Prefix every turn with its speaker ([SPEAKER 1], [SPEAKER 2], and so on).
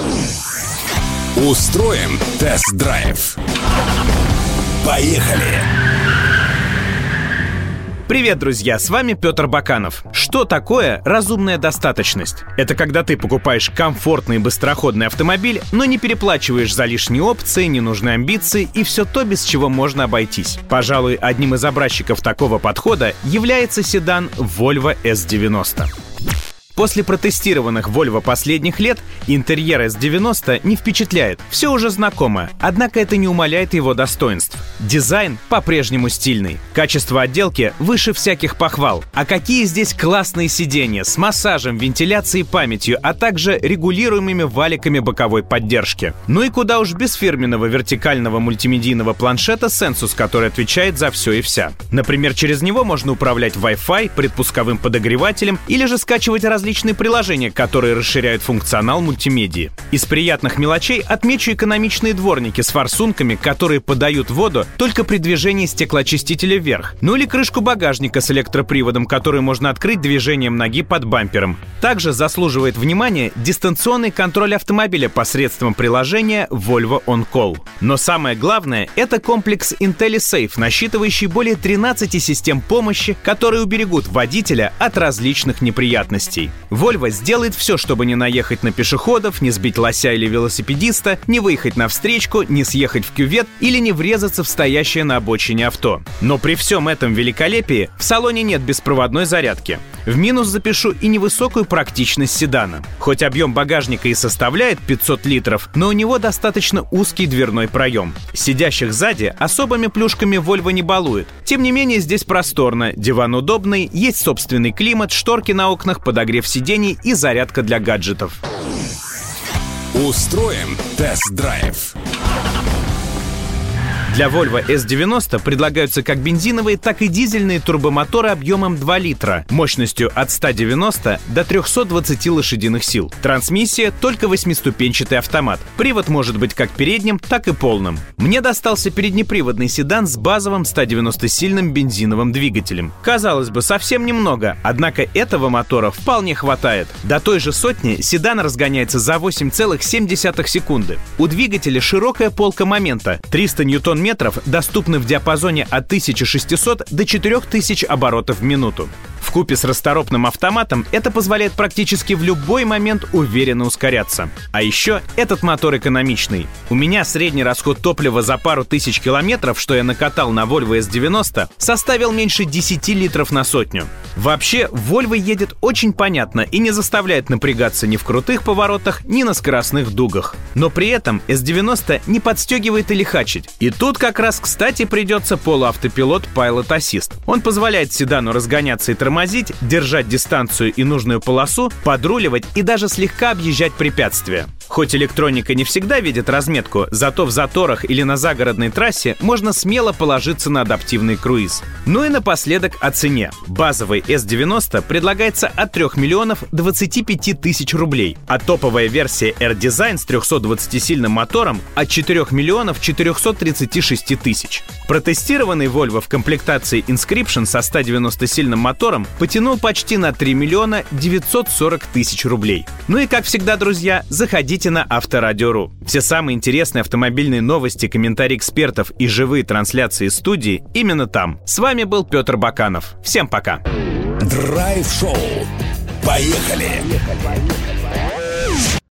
[SPEAKER 1] Устроим тест-драйв. Поехали!
[SPEAKER 2] Привет, друзья! С вами Петр Баканов. Что такое разумная достаточность? Это когда ты покупаешь комфортный и быстроходный автомобиль, но не переплачиваешь за лишние опции, ненужные амбиции и все то, без чего можно обойтись. Пожалуй, одним из образчиков такого подхода является седан Volvo S90. После протестированных Volvo последних лет интерьер S90 не впечатляет, все уже знакомо, однако это не умаляет его достоинств. Дизайн по-прежнему стильный, качество отделки выше всяких похвал. А какие здесь классные сиденья с массажем, вентиляцией и памятью, а также регулируемыми валиками боковой поддержки. Ну и куда уж без фирменного вертикального мультимедийного планшета Sensus, который отвечает за все и вся. Например, через него можно управлять Wi-Fi, предпусковым подогревателем или же скачивать различные приложения, которые расширяют функционал мультимедии. Из приятных мелочей отмечу экономичные дворники с форсунками, которые подают воду только при движении стеклоочистителя вверх. Ну или крышку багажника с электроприводом, который можно открыть движением ноги под бампером. Также заслуживает внимания дистанционный контроль автомобиля посредством приложения Volvo On Call. Но самое главное — это комплекс IntelliSafe, насчитывающий более 13 систем помощи, которые уберегут водителя от различных неприятностей. Volvo сделает все, чтобы не наехать на пешеходов, не сбить лося или велосипедиста, не выехать на встречку, не съехать в кювет или не врезаться в стоящее на обочине авто. Но при всем этом великолепии в салоне нет беспроводной зарядки. В минус запишу и невысокую практичность седана. Хоть объем багажника и составляет 500 литров, но у него достаточно узкий дверной проем. Сидящих сзади особыми плюшками Volvo не балует. Тем не менее, здесь просторно, диван удобный, есть собственный климат, шторки на окнах, подогрев сидений и зарядка для гаджетов.
[SPEAKER 1] Устроим тест-драйв.
[SPEAKER 2] Для Volvo S90 предлагаются как бензиновые, так и дизельные турбомоторы объемом 2 литра, мощностью от 190 до 320 лошадиных сил. Трансмиссия — только 8-ступенчатый автомат. Привод может быть как передним, так и полным. Мне достался переднеприводный седан с базовым 190-сильным бензиновым двигателем. Казалось бы, совсем немного, однако этого мотора вполне хватает. До той же сотни седан разгоняется за 8,7 секунды. У двигателя широкая полка момента, 300 ньютон-метров, доступны в диапазоне от 1600 до 4000 оборотов в минуту. Вкупе с расторопным автоматом это позволяет практически в любой момент уверенно ускоряться. А еще этот мотор экономичный. У меня средний расход топлива за пару тысяч километров, что я накатал на Volvo S90, составил меньше 10 литров на сотню. Вообще, Volvo едет очень понятно и не заставляет напрягаться ни в крутых поворотах, ни на скоростных дугах. Но при этом S90 не подстегивает и лихачит. И тут как раз кстати придется полуавтопилот Pilot Assist. Он позволяет седану разгоняться и тормозить, держать дистанцию и нужную полосу, подруливать и даже слегка объезжать препятствия. Хоть электроника не всегда видит разметку, зато в заторах или на загородной трассе можно смело положиться на адаптивный круиз. Ну и напоследок о цене. Базовый S90 предлагается от 3 миллионов 25 тысяч рублей, а топовая версия R-Design с 320-сильным мотором от 4 миллионов 436 тысяч. Протестированный Volvo в комплектации Inscription со 190-сильным мотором потянул почти на 3 миллиона 940 тысяч рублей. Ну и как всегда, друзья, заходите на Авторадио.ру. Все самые интересные автомобильные новости, комментарии экспертов и живые трансляции студии именно там. С вами был Петр Баканов. Всем пока.
[SPEAKER 1] Драйв-шоу. Поехали!